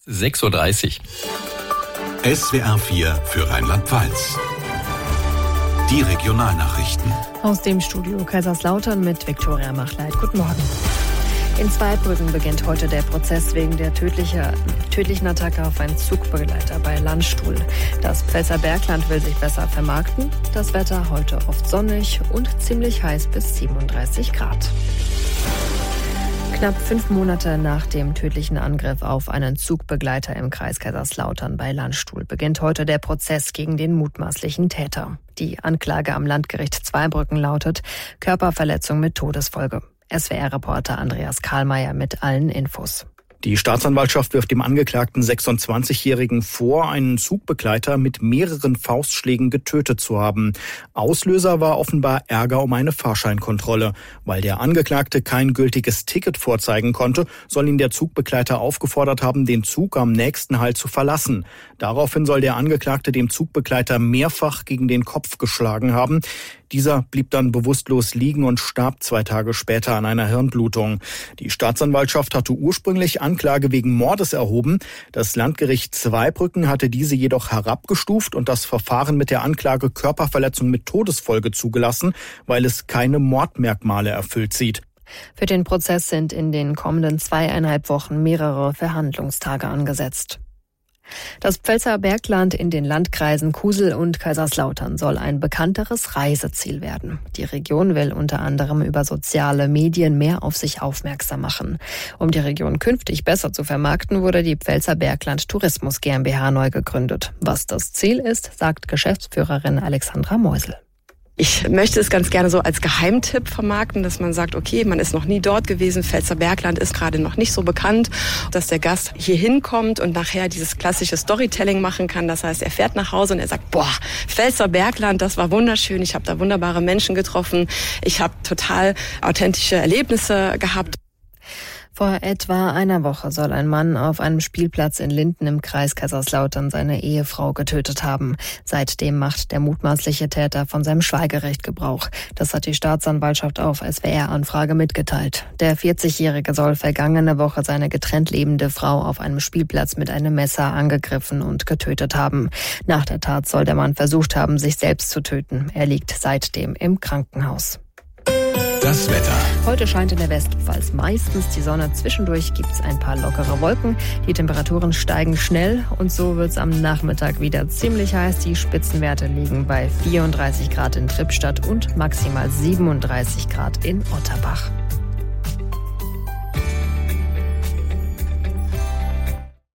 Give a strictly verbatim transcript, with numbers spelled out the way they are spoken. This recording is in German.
sechs Uhr dreißig. S W R vier für Rheinland-Pfalz. Die Regionalnachrichten. Aus dem Studio Kaiserslautern mit Viktoria Machleit. Guten Morgen. In Zweibrücken beginnt heute der Prozess wegen der tödliche, tödlichen Attacke auf einen Zugbegleiter bei Landstuhl. Das Pfälzer Bergland will sich besser vermarkten. Das Wetter heute oft sonnig und ziemlich heiß bis siebenunddreißig Grad. Knapp fünf Monate nach dem tödlichen Angriff auf einen Zugbegleiter im Kreis Kaiserslautern bei Landstuhl beginnt heute der Prozess gegen den mutmaßlichen Täter. Die Anklage am Landgericht Zweibrücken lautet Körperverletzung mit Todesfolge. S W R-Reporter Andreas Karlmeier mit allen Infos. Die Staatsanwaltschaft wirft dem angeklagten sechsundzwanzigjährigen vor, einen Zugbegleiter mit mehreren Faustschlägen getötet zu haben. Auslöser war offenbar Ärger um eine Fahrscheinkontrolle. Weil der Angeklagte kein gültiges Ticket vorzeigen konnte, soll ihn der Zugbegleiter aufgefordert haben, den Zug am nächsten Halt zu verlassen. Daraufhin soll der Angeklagte dem Zugbegleiter mehrfach gegen den Kopf geschlagen haben. Dieser blieb dann bewusstlos liegen und starb zwei Tage später an einer Hirnblutung. Die Staatsanwaltschaft hatte ursprünglich Anklage wegen Mordes erhoben. Das Landgericht Zweibrücken hatte diese jedoch herabgestuft und das Verfahren mit der Anklage Körperverletzung mit Todesfolge zugelassen, weil es keine Mordmerkmale erfüllt sieht. Für den Prozess sind in den kommenden zweieinhalb Wochen mehrere Verhandlungstage angesetzt. Das Pfälzer Bergland in den Landkreisen Kusel und Kaiserslautern soll ein bekannteres Reiseziel werden. Die Region will unter anderem über soziale Medien mehr auf sich aufmerksam machen. Um die Region künftig besser zu vermarkten, wurde die Pfälzer Bergland Tourismus GmbH neu gegründet. Was das Ziel ist, sagt Geschäftsführerin Alexandra Meusel. Ich möchte es ganz gerne so als Geheimtipp vermarkten, dass man sagt, okay, man ist noch nie dort gewesen, Pfälzer Bergland ist gerade noch nicht so bekannt, dass der Gast hier hinkommt und nachher dieses klassische Storytelling machen kann. Das heißt, er fährt nach Hause und er sagt, boah, Pfälzer Bergland, das war wunderschön, ich habe da wunderbare Menschen getroffen, ich habe total authentische Erlebnisse gehabt. Vor etwa einer Woche soll ein Mann auf einem Spielplatz in Linden im Kreis Kaiserslautern seine Ehefrau getötet haben. Seitdem macht der mutmaßliche Täter von seinem Schweigerecht Gebrauch. Das hat die Staatsanwaltschaft auf S W R-Anfrage mitgeteilt. Der vierzigjährige soll vergangene Woche seine getrennt lebende Frau auf einem Spielplatz mit einem Messer angegriffen und getötet haben. Nach der Tat soll der Mann versucht haben, sich selbst zu töten. Er liegt seitdem im Krankenhaus. Das Wetter. Heute scheint in der Westpfalz meistens die Sonne. Zwischendurch gibt es ein paar lockere Wolken. Die Temperaturen steigen schnell und so wird es am Nachmittag wieder ziemlich heiß. Die Spitzenwerte liegen bei vierunddreißig Grad in Trippstadt und maximal siebenunddreißig Grad in Otterbach.